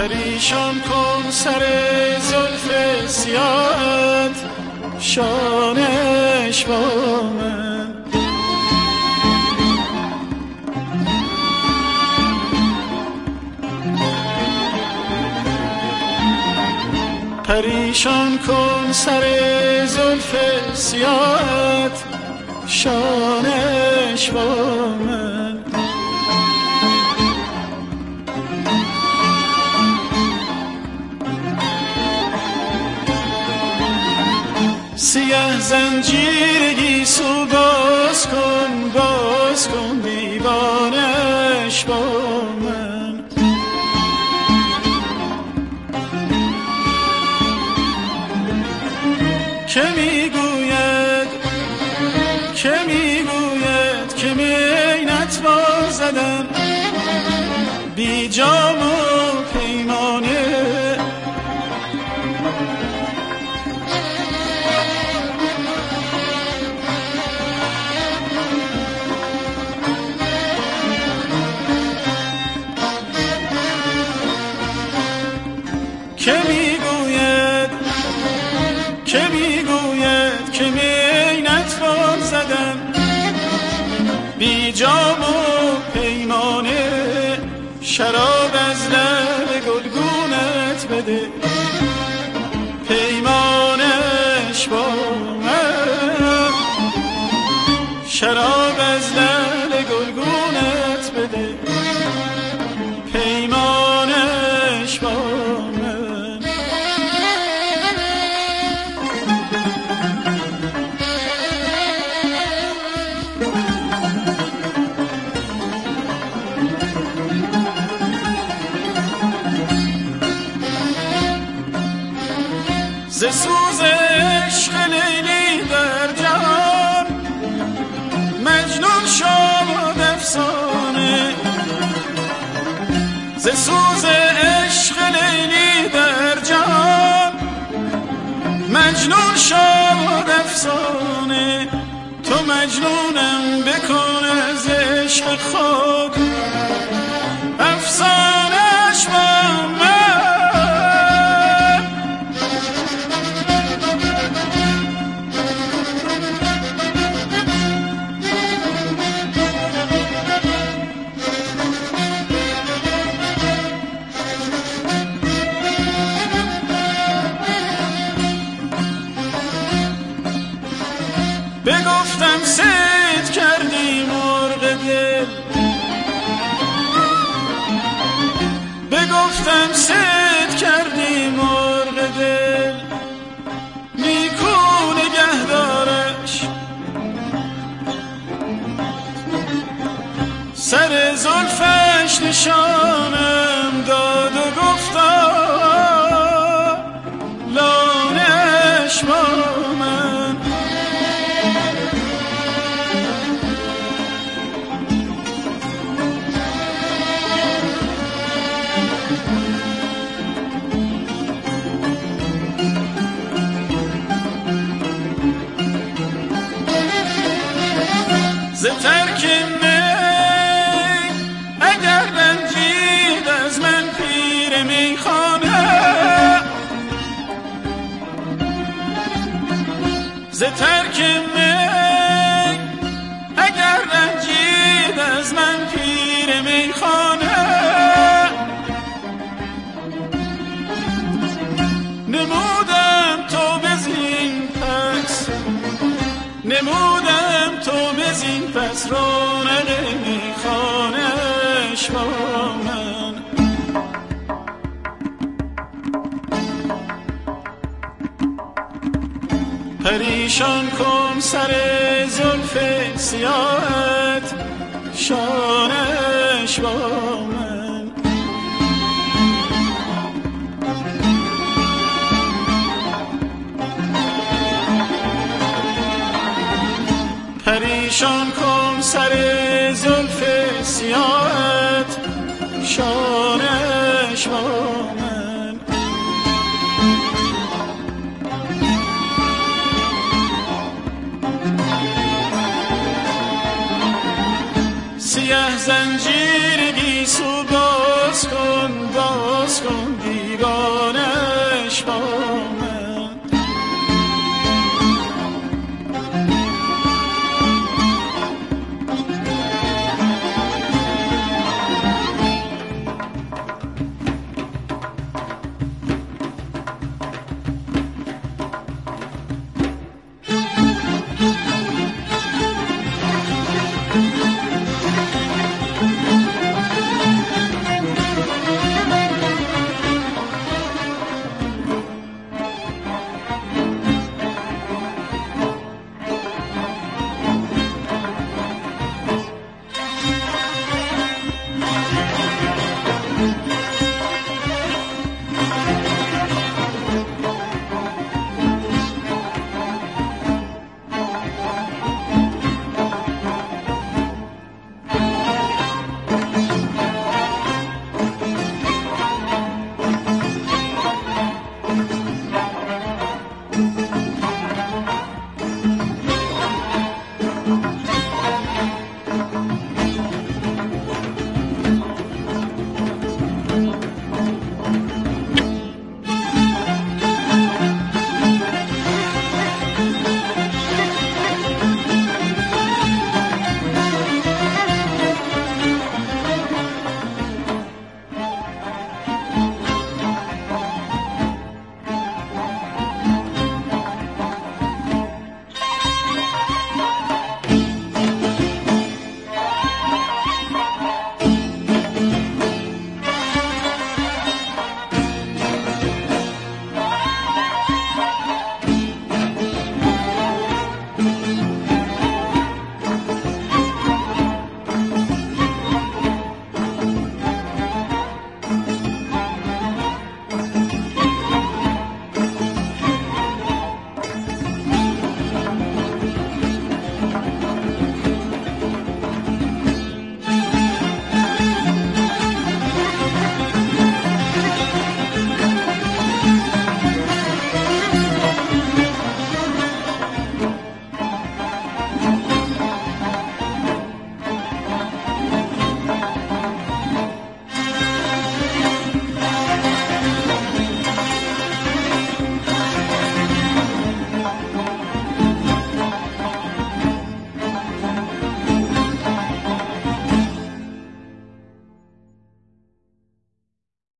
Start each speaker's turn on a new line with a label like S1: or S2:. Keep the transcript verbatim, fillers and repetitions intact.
S1: پریشان کن سر زلف سیاهت، شانش با من. پریشان کن سر زلف سیاهت، شانش با من. سیه زنجیر گیسو باز کن، باز کن دیوانش با من. که میگوید که میگوید که مینت با زدم بی جام و پیمانه. که میگوید که میگوید که مینت با زدم بی جام و پیمانه. شراب از لب گلگونت بده، پیمانش با من. شراب از لب گلگونت بده، پیمانش با من. ز سوز عشق لیلی در جهان مجنون شد افسانه. ز سوز عشق لیلی در جهان مجنون شد افسانه. تو مجنونم بکن از عشق خود، افسانه‌اش با من. بگفتم صید کردی مرغ دل، بگفتم صید کردی مرغ دل. نیکو نگهدارش سر زلفش نشانم داد و گفتا لانش با من. ز ترک می اگر رنجید از من پیر میخانه، ز ترک می اگر رنجید از من پیر میخانه. نمودم تو بزین پس، نمودم تو بزین پس رونق میخانش با من. پریشان کن سر زلف سیاهت، شانش با من. پریشان کن سر زلف سیاهت، شانش با من. سیه زنجیر گیسو باز کن، باز کن دیوانه